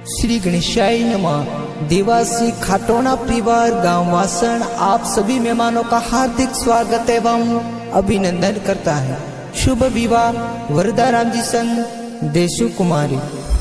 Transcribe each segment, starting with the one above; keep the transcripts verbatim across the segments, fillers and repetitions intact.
श्री गणेशाय नमः। देवासी खाटोना परिवार गांव वासण आप सभी मेहमानों का हार्दिक स्वागत एवं अभिनंदन करता है। शुभ विवाह वरदा राम जी संग देशु कुमारी।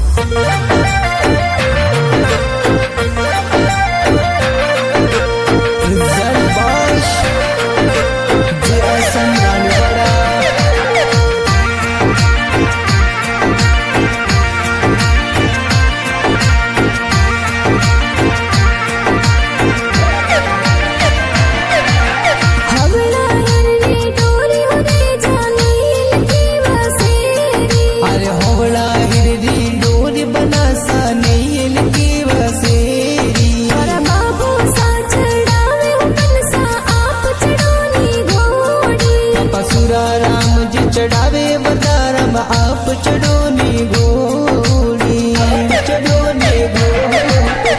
चढ़ावे बदारम आप चढ़ो नी घोड़ी, चढ़ो नी घोड़ी।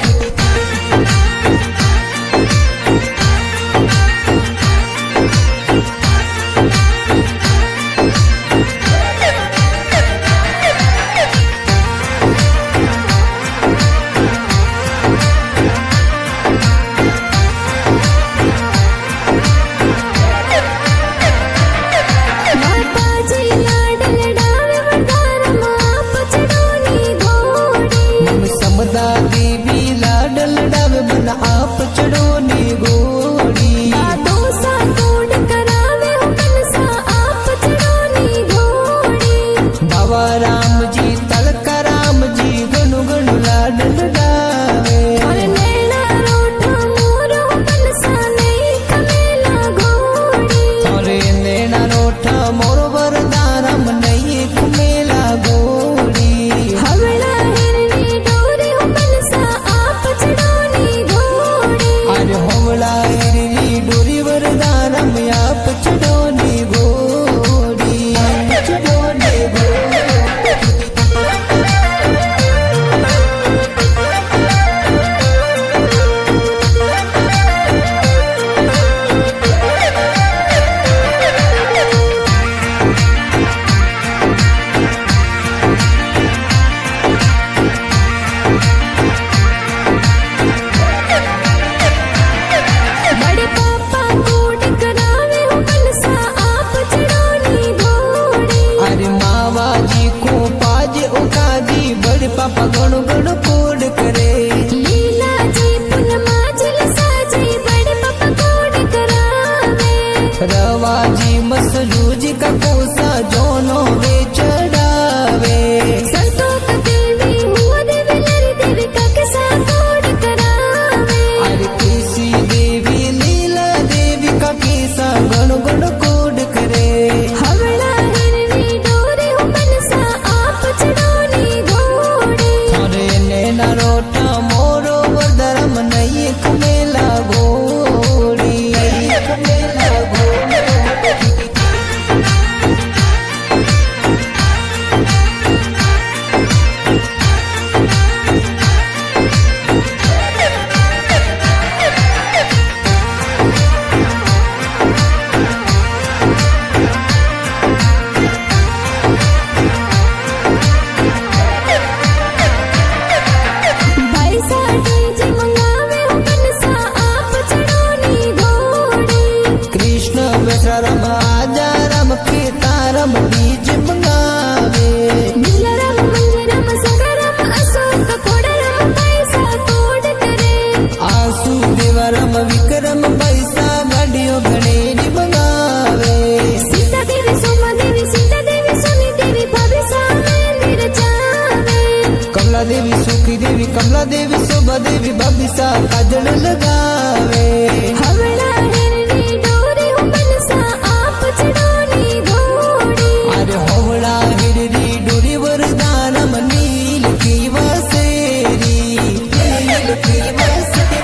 देवी लाडल डावे बन आप चढ़ो नी घोड़ी, बातों सा तोड़ करावे हुक्म सा आप चढ़ो नी घोड़ी। बाबा राम जी तलका राम जी गणु गणु लाडल डावे, और नैना रोठा मोर हुक्म सा नहीं कमेला घोड़ी, और नैना रोठा मोर वरदारम नहीं कमेला घोड़ी। हवला हिरनी डोरी हुक्म सा आप चढ़ो नी घोड़ी, अरे होवला हिरनी डोरी वरदारम आप चढ़ो नी घोड़ी, चढ़ो नी घोड़ी। बड़े पापा कोड करावे हुक्म सा आप चढ़ो नी घोड़ी, अरे मावा जी को पाज उकाजी बड़े पापा गणु गणु कोड करे, लीला जी पुनमा जल साजी बड़े पापा कोड करावे, रवा जी मसरूज का कोसा जोनो वे चढ़ावे, संतोष देवी हुआ देवी लरी देवी का किसा कोड करावे, अरे किसी देवी लीला देवी का केसा गणु गणु कोड करे। हवला हिरनी डोरी हुक्म सा आप चढ़ो नी घोड़ी, अरे नैना रोटा मोरो वरदारम नहीं कमेला घोड़ी, नहीं कमेला घोड़ी। भाई सा डीजे मंगावे हुक्म सा आप चढ़ो नी घोड़ी, कृष्ण बेचारम आजा राम के तारम बीज मंगावे, नीलरम मंजरम सगरम अशोक कोडरम पैसा कोड करे, आंसू देवरम विक्रम पैसा गाड़ियों गणेरी मंगावे, सीता देवी सोमा देवी सीता देवी सोनी देवी भाभी सा मंदिर जावे, कमला देवी सुखी देवी कमला देवी शोभा देवी भाभी सा काजल लगावे। हवला हिरनी डोरी हुक्म सा आप चढ़ो नी घोड़ी, अरे होवला हिरनी डोरी वरदानम नील की वसेरी, नील की वसेरी।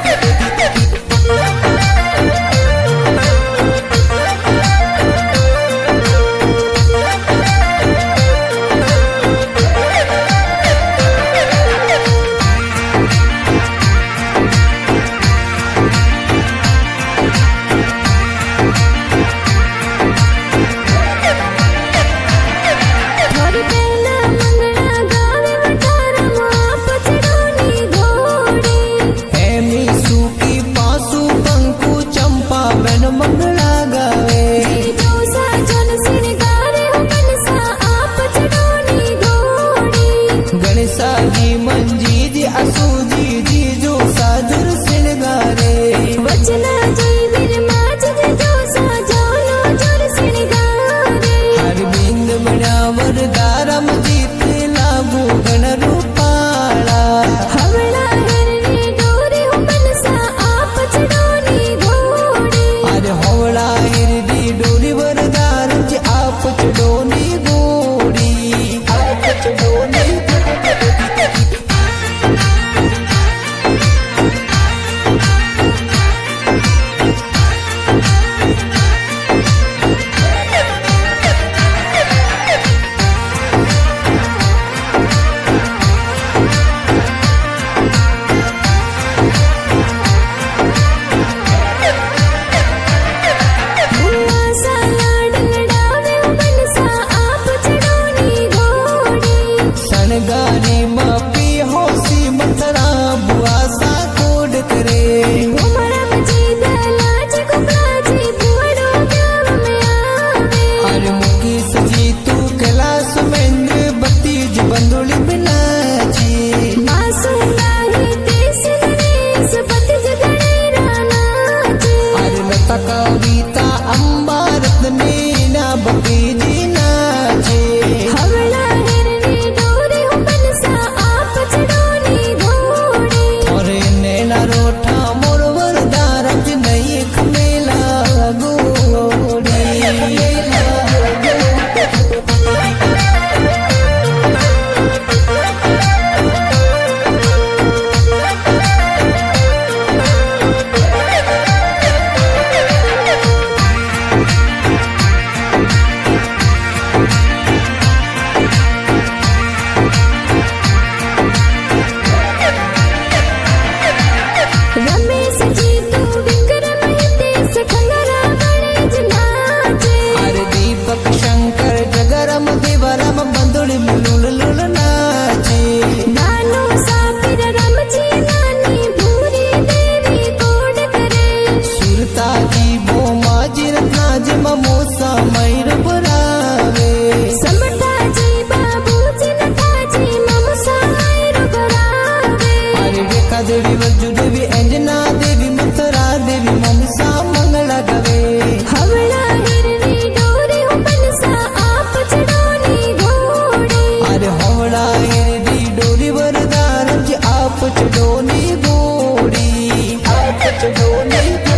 रेणुका देवी वज्जू देवी अंजना देवी मथुरा देवी ममसा मंगला गवे हवड़ा हिरनी डोरी हो बनसा आप चढ़ोनी घोड़ी अरे हवड़ा हिरनी डोरी वरदान जी आप चढ़ोनी घोड़ी आप चढ़ोनी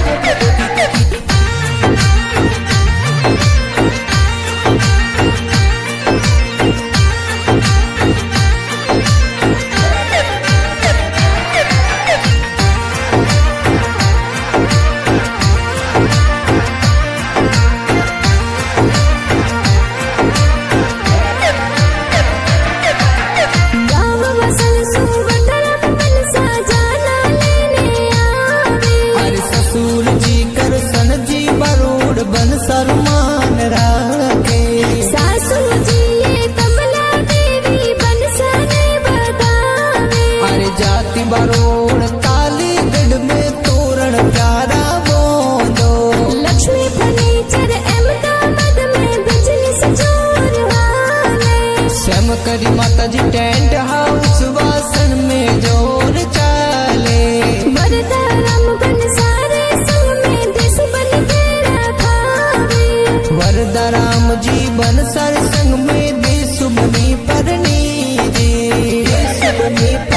गाँव वसल सुवंदर बनसा जाना लेने आवे अरे ससुर जी कर सन जी बरोड़ बन सरुमान राखे सासू जी ये कमला देवी बनसा ने बतावे अरे जाति बरोड़ कालीगढ़ में तोरण प्यारा बोंदो लक्ष्मी फर्नीचर अहमदाबाद में बिजनेस जोर वाले श्याम करी माता जी टेंट हाउस वासन में जोर चाले वरदा राम बनसारे संग में देश बन के रखावे वरदा राम जी बन सर संग में देश बनी परनी जी देश बनी